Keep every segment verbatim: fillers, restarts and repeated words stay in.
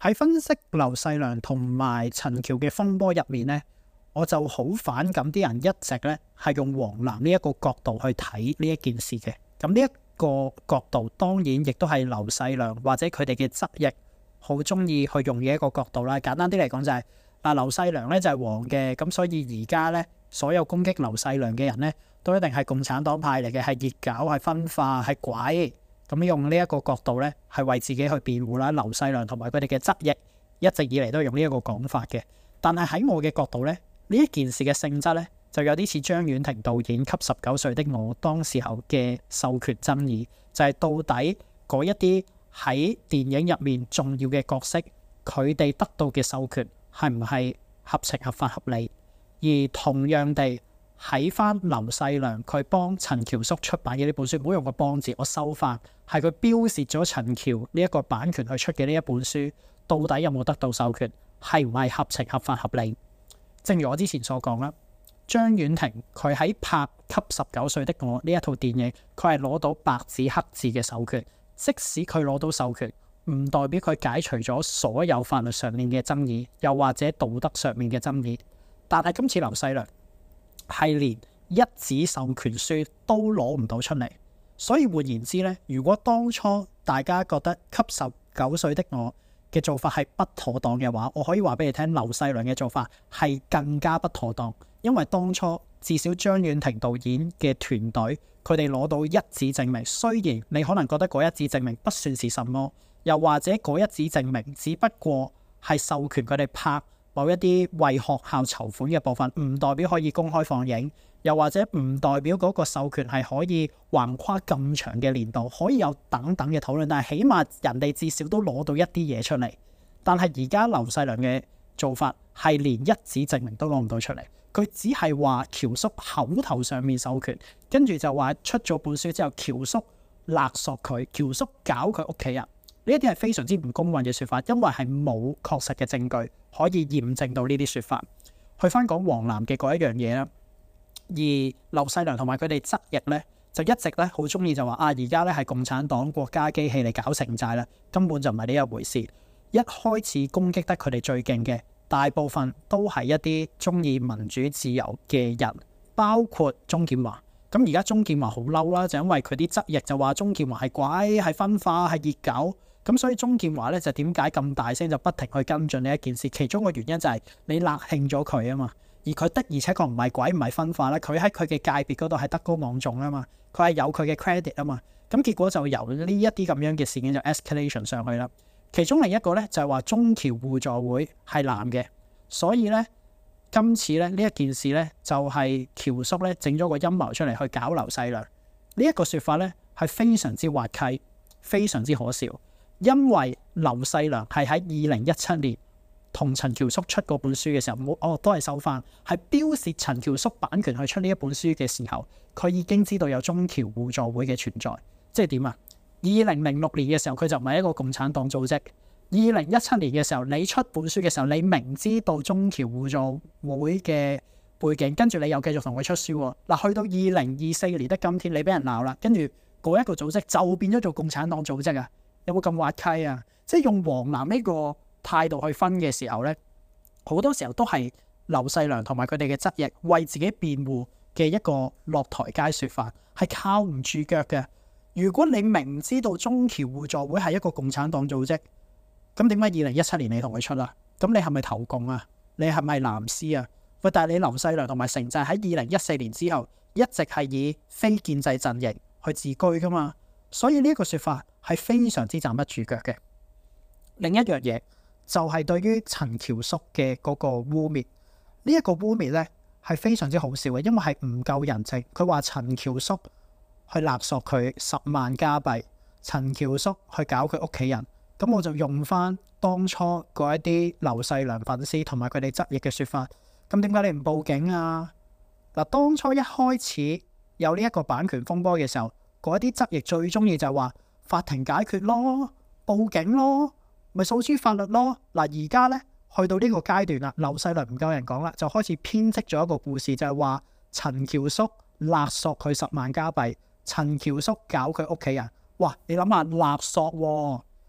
喺分析劉細良同埋陳橋嘅風波入面呢，我就好反感啲人一直咧係用黃藍呢一個角度去睇呢一件事嘅。咁呢一個角度當然亦都係劉細良或者佢哋嘅側翼好中意去用嘅一個角度啦。簡單啲嚟講就係、是、嗱，劉細良咧就係黃嘅，咁所以而家咧所有攻擊劉細良嘅人咧都一定係共產黨派嚟嘅，係熱搞、係分化、係鬼。咁用呢一個角度咧係為自己去辯護啦。劉細良同埋佢哋嘅側翼一直以嚟都係用呢一個講法嘅。但係喺我嘅角度咧，呢一件事嘅性質咧就有啲似張婉婷導演《給十九歲的我》當時候嘅授權爭議，就係、是、到底嗰一啲喺電影入面重要嘅角色，佢哋得到嘅授權係唔係合情合法合理？而同樣地喺翻劉細良佢幫陳橋叔出版嘅呢本書，唔好用個幫字，我收翻，係佢標示咗陳橋呢一個版權去出嘅呢一本書，到底有冇得到授權？係唔係合情合法合理？正如我之前所講啦，張婉婷佢喺拍《給十九歲的我》呢一套電影，佢係攞到白紙黑字嘅授權。即使佢攞到授權，唔代表佢解除咗所有法律上面嘅爭議，又或者道德上面嘅爭議。但係今次劉細良係連一紙授權書都攞唔到出嚟，所以換言之呢，如果當初大家覺得給十九歲的我嘅做法係不妥當嘅話，我可以話俾你聽，劉細良嘅做法係更加不妥當，因為當初至少張婉婷導演嘅團隊，佢哋攞到一紙證明，雖然你可能覺得嗰一紙證明不算是什麼，又或者嗰一紙證明只不過係授權佢哋拍某一啲為學校籌款嘅部分，唔代表可以公開放映，又或者唔代表嗰個授權係可以橫跨咁長嘅年度，可以有等等嘅討論。但係起碼人哋至少都攞到一啲嘢出嚟。但係而家劉細良嘅做法係連一紙證明都攞唔到出嚟，佢只係話橋叔口頭上面授權，跟住就話出咗本書之後，橋叔勒索佢，橋叔搞佢屋企人。呢一啲係非常之唔公允嘅說法，因為係冇確實嘅證據可以驗證到呢啲說法。去翻講黃藍嘅嗰一樣嘢啦，而劉細良同埋佢哋側翼咧，就一直咧好中意就話啊，而家咧係共產黨國家機器嚟搞城寨啦，根本就唔係呢一回事。一開始攻擊得佢哋最勁嘅，大部分都係一啲中意民主自由嘅人，包括鍾劍華。咁而家鍾劍華好嬲啦，就因為佢啲側翼就話鍾劍華係鬼、係分化、係熱狗。咁所以鍾劍華咧就點解咁大聲就不停去跟進呢一件事？其中個原因就係你勒慶咗佢啊嘛，而佢的而且確唔係鬼唔係分化啦，佢喺佢嘅界別嗰度係德高望重啊嘛，佢係有佢嘅 credit 啊嘛。咁結果就由呢一啲咁樣嘅事件就 escalation 上去啦。其中另一個咧就係話中僑互助會係藍嘅，所以咧今次咧呢一件事咧就係橋叔咧整咗個陰謀出嚟去搞劉細良。呢一個說法咧係非常之滑稽，非常之可笑。因為劉細良係喺二零一七年同陳橋叔出嗰本書嘅時候，冇哦都係收翻，係標示陳橋叔版權去出呢一本書嘅時候，佢已經知道有中僑互助會嘅存在。即係點啊？二零零六年嘅時候，佢就唔係一個共產黨組織。二零一七年嘅時候，你出本書嘅時候，你明知道中僑互助會嘅背景，跟住你又繼續同佢出書喎。嗱，去到二零二四年的今天，你俾人鬧啦，跟住嗰一個組織就變咗做共產黨組織啊！有冇咁滑稽啊？即係用黃藍呢個態度去分嘅時候呢，好多時候都係劉細良同埋佢哋嘅側翼為自己辯護嘅一個落台階說法，係靠唔住腳嘅。如果你明知道中僑互助會係一個共產黨組織，咁點解二零一七年你同佢出啊？咁你係咪投共啊？你係咪藍絲啊？喂，但係你劉細良同埋城寨喺二零一四年之後一直係以非建制陣營去自居噶嘛，所以呢一個說法係非常之站得住腳嘅。另一樣嘢就係對於陳橋叔嘅嗰個污蔑，呢一個污蔑呢係非常之好笑嘅，因為係唔夠人證。佢話陳橋叔去勒索佢十萬加幣，陳橋叔去搞佢屋企人，咁我就用翻當初嗰一啲劉細良粉絲同埋佢哋側翼嘅說法。咁點解你唔報警啊？嗱，當初一開始有呢一個版權風波嘅時候，嗰啲側翼最中意就係話法庭解決咯，報警咯，咪訴諸法律咯。嗱，而家呢，去到呢個階段啦，劉細良唔夠人講啦，就開始編織咗一個故事，就係話陳橋叔勒索佢十萬加幣，陳橋叔搞佢屋企人。哇，你諗下勒索喎、哦，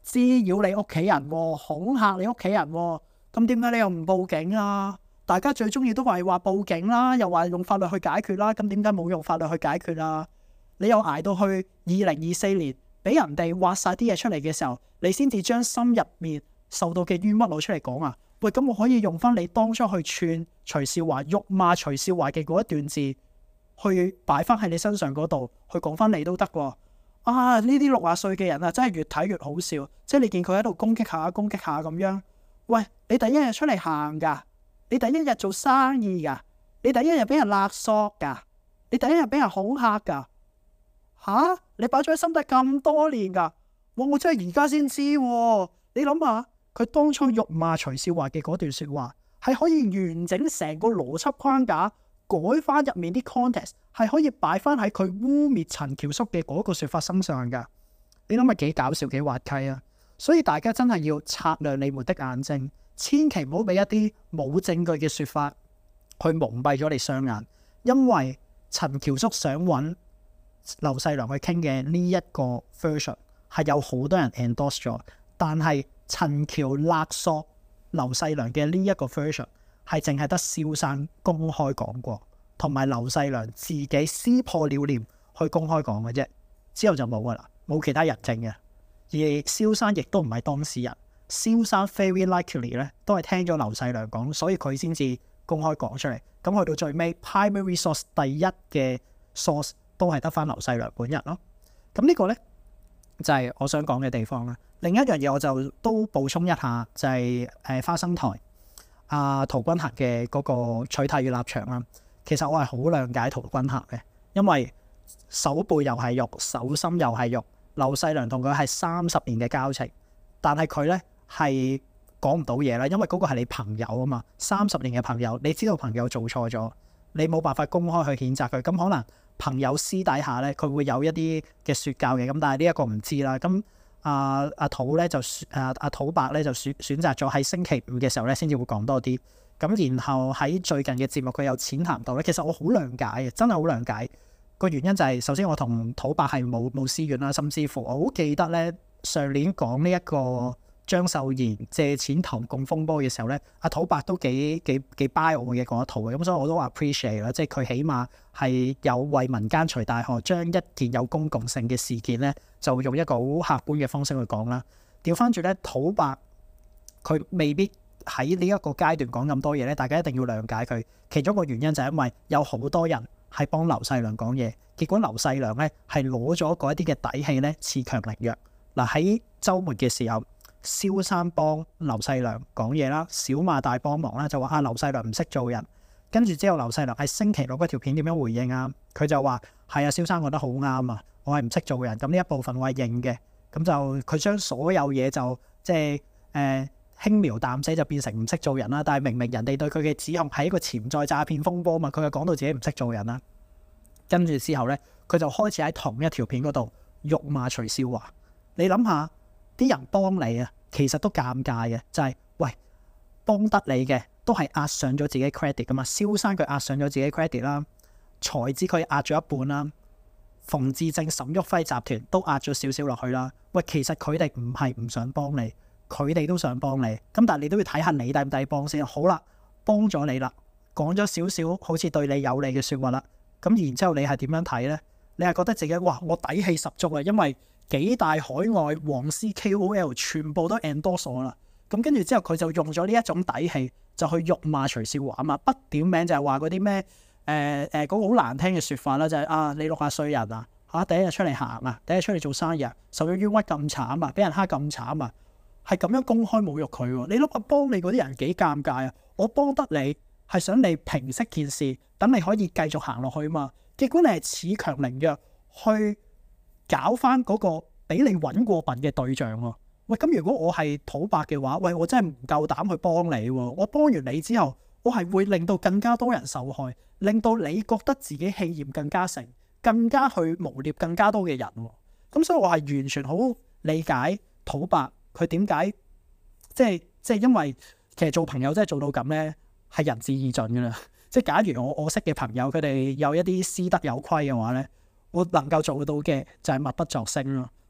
滋擾你屋企人喎，恐嚇你屋企人喎，咁點解你又唔報警啊？大家最中意都係話報警啦，又話用法律去解決啦，咁點解冇用法律去解決啊？你又捱到去二零二四年，俾人哋挖晒啲嘢出嚟嘅時候，你先至將心入面受到嘅冤屈攞出嚟講啊？喂，咁我可以用翻你當初去串徐少華、辱罵徐少華嘅嗰一段字，去擺翻喺你身上嗰度，去講翻你都得喎。啊！呢啲六十歲嘅人啊，真係越睇越好笑。即係你見佢喺度攻擊下、攻擊下咁樣。喂，你第一日出嚟行㗎，你第一日做生意㗎，你第一日俾人勒索㗎，你第一日俾人恐嚇㗎。吓？你擺咗喺心底咁多年㗎，哇！我真係而家先知喎。你諗下，佢當初辱罵徐少華嘅嗰段説話，係可以完整成個邏輯框架改翻入面啲 context， 係可以擺翻喺佢污蔑陳橋叔嘅嗰個説法身上㗎。你諗下幾搞笑幾滑稽啊！所以大家真係要擦亮你們的眼睛，千祈唔好俾一啲冇證據嘅説法去蒙蔽咗你雙眼，因為陳橋叔想揾劉細良去傾嘅呢一個 version 係有好多人 endorse 咗，但係陳橋勒索劉細良嘅呢一個 version 係淨係得蕭生公開講過，同埋劉細良自己撕破了臉去公開講嘅啫，之後就冇噶啦，冇其他人證嘅。而蕭生亦都唔係當事人，蕭生 very likely 咧都係聽咗劉細良講，所以佢先至公開講出嚟。咁去到最尾 primary source 第一嘅 source 都係得翻劉細良本人咯。咁呢個咧就係、是、我想講嘅地方啦。另一樣嘢我就都補充一下，就係、是、誒、呃、花生台阿、啊、陶君行嘅嗰個取態與立場啦。其實我係好諒解陶君行嘅，因為手背又係肉，手心又係肉。劉細良同佢係三十年嘅交情，但係佢咧係講唔到嘢啦，因為嗰個係你朋友啊嘛。三十年嘅朋友，你知道朋友做錯咗，你冇辦法公開去譴責佢。咁可能朋友私底下咧，佢會有一啲嘅説教嘅。咁但係呢一個唔知啦。咁阿阿土咧就誒阿、啊、土伯咧就選選擇咗喺星期五嘅時候咧，先至會講多啲。咁然後喺最近嘅節目，佢有淺談到咧。其實我好諒解嘅，真係好諒解。個原因就係、是、首先我同土伯係冇冇私怨啦，甚至乎我好記得咧上年講呢一個張秀賢借錢投共風波嘅時候咧，阿土伯都幾幾幾 buy 我嘅嗰一套嘅，咁所以我都 appreciate 啦，即係佢起碼係有為民間除大害，將一件有公共性嘅事件咧，就用一個好客觀嘅方式去講啦。調翻轉咧，土伯佢未必喺呢一個階段講咁多嘢咧，大家一定要諒解佢。其中一個原因就係因為有好多人係幫劉細良講嘢，結果劉細良咧係攞咗嗰一啲嘅底氣咧，恃強凌弱。嗱，喺週末嘅時候，蕭生幫劉細良講嘢啦，小馬大幫忙啦，就話啊劉細良唔識做人。跟住之後，劉細良喺星期六嗰條片點樣回應啊？佢就話係啊，蕭生覺得好啱啊，我係唔識做人。咁呢一部分我係認嘅。咁就佢將所有嘢就即係誒輕描淡寫就變成唔識做人啦。但係明明人哋對佢嘅指控係一個潛在詐騙風波嘛，佢就講到自己唔識做人啦。跟住之後咧，佢就開始喺同一條片嗰度辱罵徐少華。你諗下，啲人幫你啊，其實都尷尬嘅，就係、是、喂幫得你嘅都係壓上咗自己 credit 噶嘛。蕭生佢壓上咗自己 credit 啦，財資佢壓咗一半啦，馮智政、沈旭輝集團都壓咗少少落去啦。喂，其實佢哋唔係唔想幫你，佢哋都想幫你。咁但係你都要睇下你抵唔抵幫先。好啦，幫咗你啦，講咗少少好似對你有利嘅説話啦。咁然之後你係點樣睇呢？你係覺得自己哇我底氣十足啊，因為幾大海外黃絲 K O L 全部都 endorse 我啦。咁跟住之後佢就用咗呢一種底氣就去辱罵徐少華啊嘛，不點名就係話嗰啲咩誒誒嗰個好難聽嘅説法啦，就係、是、啊你六十歲人啊嚇、啊、第一日出嚟行啊，第一日出嚟做生意啊，受咗冤屈咁慘啊，俾人蝦咁慘啊，係咁樣公開侮辱佢喎。你諗下幫你嗰啲人幾尷尬啊？我幫得你係想你平息件事，等你可以繼續行落去嘛。結果你係恃強凌弱去搞翻嗰個俾你揾過笨嘅對象喎。喂，咁如果我係土伯嘅話，喂，我真係唔夠膽去幫你喎。我幫完你之後，我係會令到更加多人受害，令到你覺得自己氣焰更加盛，更加去誣衊更加多嘅人喎。咁所以我係完全好理解土伯佢點解即係即係因為其實做朋友真係做到咁呢，係仁至義盡噶啦。即係假如我我識嘅朋友佢哋有一啲私德有虧嘅話呢，我能夠做到嘅就係默不作聲咯。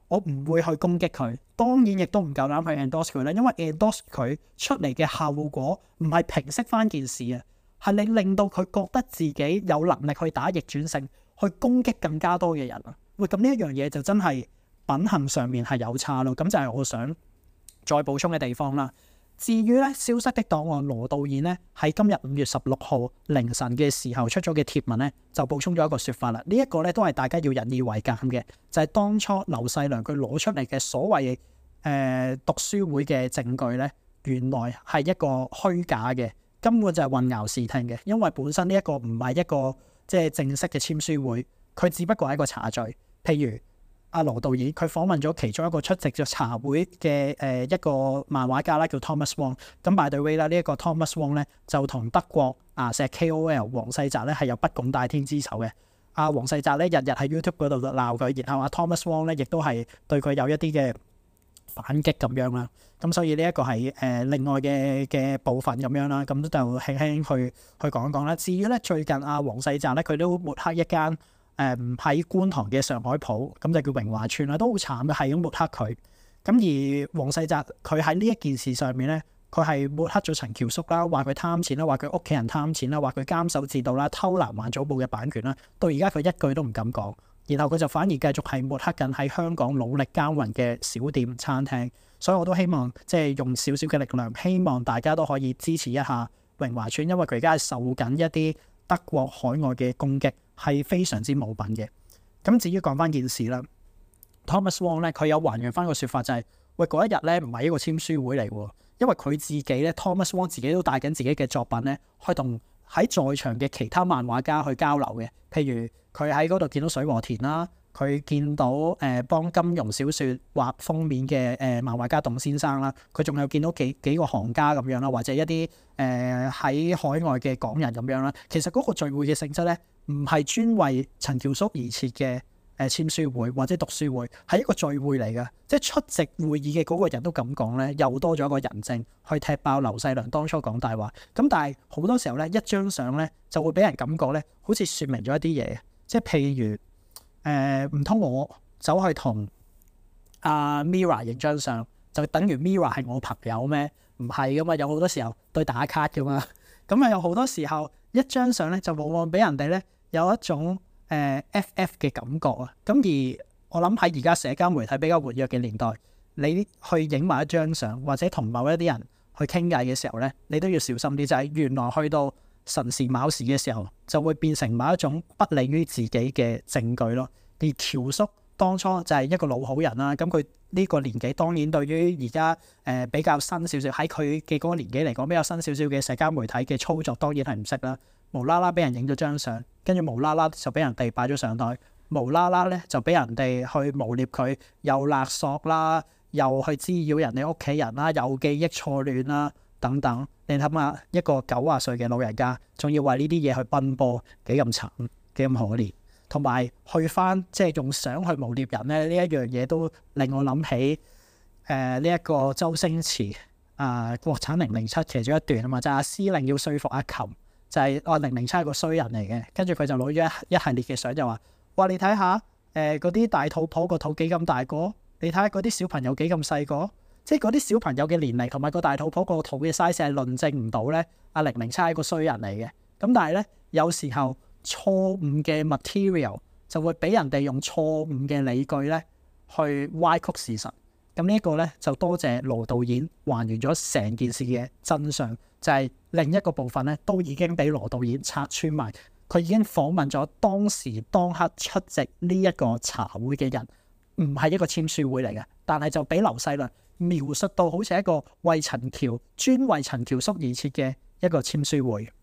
我唔會去攻擊佢，當然亦都唔夠膽去 endorse 佢啦，因為 endorse 佢出嚟嘅效果唔係平息翻件事啊，係你令到佢覺得自己有能力去打逆轉勝，去攻擊更加多嘅人啊！喂，咁呢一樣嘢就真係品行上面係有差咯，咁就係我想再補充嘅地方啦。至於咧消失的檔案，羅導演咧喺今日五月十六號凌晨嘅時候出咗嘅貼文咧，就補充咗一個説法啦。這個、呢一個咧都係大家要引以為鑑嘅，就係、是、當初劉細良佢攞出嚟嘅所謂誒、呃、讀書會嘅證據咧，原來係一個虛假嘅，根本就係混淆視聽嘅。因為本身呢一個唔係一個即係正式嘅簽書會，佢只不過係一個茶敘，譬如。阿羅導演佢訪問咗其中一個出席咗茶會嘅誒一個漫畫家啦，叫 Thomas Wong。咁 by the way 啦，呢一個 Thomas Wong 咧就同德國牙石 K O L 黃世澤咧係有不共戴天之仇嘅。阿黃世澤咧日日喺 YouTube 嗰度鬧佢，然後阿 Thomas Wong 咧亦都係對佢有一啲嘅反擊咁樣啦。咁所以呢一個係誒、呃、另外嘅嘅部分咁樣啦。咁就輕輕去去講一講啦。至於咧最近阿黃世澤咧佢都抹黑一間。誒喺、嗯、觀塘嘅上海鋪，咁就叫榮華邨啦，都好慘嘅，係咁抹黑佢。咁而黃世澤佢喺呢一件事上面咧，佢係抹黑咗陳橋叔啦，話佢貪錢啦，話佢屋企人貪錢啦，話佢監守自盜啦，偷南華早報嘅版權啦。到而家佢一句都唔敢講，然後佢就反而繼續係抹黑緊喺香港努力耕耘嘅小店餐廳。所以我都希望即係用少少嘅力量，希望大家都可以支持一下榮華邨，因為佢而家係受緊一啲德國海外嘅攻擊。係非常之冇品嘅。咁至於講翻件事啦 ，Thomas Wong 咧佢有還原翻個説法，就係、是、喂嗰一日咧唔係一個簽書會嚟喎，因為佢自己咧 Thomas Wong 自己都帶緊自己嘅作品咧，去同喺在場嘅其他漫畫家去交流嘅。譬如佢喺嗰度見到水和田啦，佢見到誒、呃、幫金庸小説畫封面嘅誒、呃、漫畫家董先生啦，佢仲有見到幾幾個行家咁樣啦，或者一啲誒喺海外嘅港人咁樣啦。其實嗰個聚會嘅性質咧，唔係專為陳橋叔而設嘅誒簽書會或者讀書會，係一個聚會嚟嘅。即係出席會議嘅嗰個人都咁講咧，又多咗一個人證去踢爆劉細良當初講大話。咁但係好多時候咧，一張相咧就會俾人感覺咧，好似説明咗一啲嘢。即係譬如誒，唔通我走去同阿 Mira 影張相，就等於 Mira 係我朋友咩？唔係噶嘛，有好多時候對打卡噶嘛。咁啊，有好多時候一張相咧就往往俾人哋咧有一種誒、呃、F F 嘅感覺啊！咁而我諗喺而家社交媒體比較活躍嘅年代，你去影埋一張相或者同某一啲人去傾偈嘅時候咧，你都要小心啲，就係、是、原來去到辰時卯時嘅時候，就會變成某一種不利於自己嘅證據咯。而橋叔當初就係一個老好人啦，咁佢呢個年紀當然對於而家誒比較新少少，喺佢嘅嗰個年紀嚟講比較新少少嘅社交媒體嘅操作，當然係唔識啦。無啦啦俾人影咗張相，跟住無啦啦就俾人哋擺咗上台，無啦啦咧就俾人哋去誣衊佢，又勒索啦，又去滋擾人哋屋企人啦，又記憶錯亂啦等等。你諗下一個九十歲嘅老人家，仲要為呢啲嘢去奔波，幾咁慘，幾咁可憐。同埋去翻即係用相去誣衊人咧，呢一樣嘢都令我諗起誒呢一個周星馳啊、呃、國產零零七其中一段啊嘛，就係、是、阿司令要說服阿琴。就係哦，零零七係個衰人嚟嘅，跟住佢就攞咗一一系列嘅相，就話：哇，你睇下誒嗰啲大肚婆個肚幾咁大個，你睇下嗰啲小朋友幾咁細個，即係嗰啲小朋友嘅年齡同埋個大肚婆個肚嘅 size 係論證唔到咧。阿零零七係個衰人嚟嘅，咁但係咧有時候錯誤嘅 material 就會俾人哋用錯誤嘅理據咧去歪曲事實。咁呢一個咧就多謝羅導演還原咗成件事嘅真相。就係另一個部分咧，都已經俾羅導演拆穿埋。佢已經訪問咗當時當刻出席呢一個茶會嘅人，唔係一個簽書會嚟嘅，但係就俾劉細良描述到好似一個為陳橋專為陳橋叔而設嘅一個簽書會。